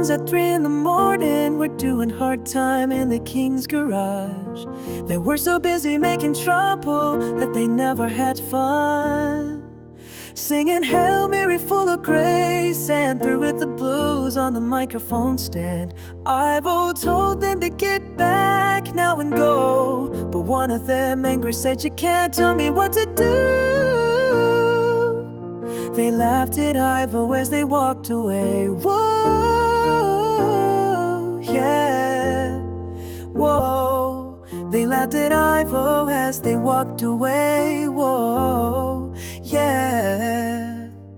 friends at 3 in the morning were doing hard time in the king's garage. They were so busy making trouble that they never had fun. Singing Hail Mary full of grace and through with the blues on the microphone stand. Ivo told them to get back now and go, but one of them angry said, "You can't tell me what to do." They laughed at Ivo as they walked away. Whoa, yeah, whoa. They laughed at Ivo as they walked away. Whoa, yeah.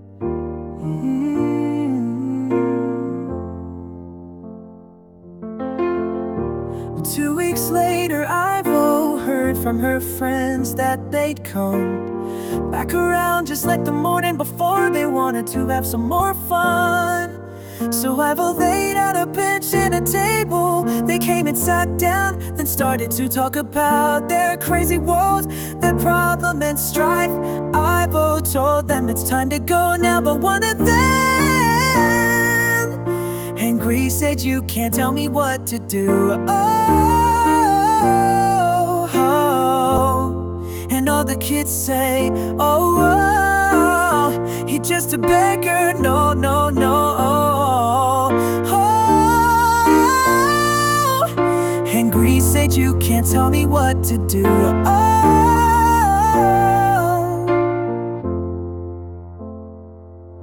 2 weeks later, Ivo heard from her friends that they'd come back around just like the morning before. They wanted to have some more fun. So Ivo laid out a bench and a table. They came and sat down, then started to talk about their crazy world, their problem and strife. Ivo told them it's time to go now, but one of them angry said, "You can't tell me what to do." And all the kids say, oh, he's just a beggar, no, no, no. And Grease said, "You can't tell me what to do."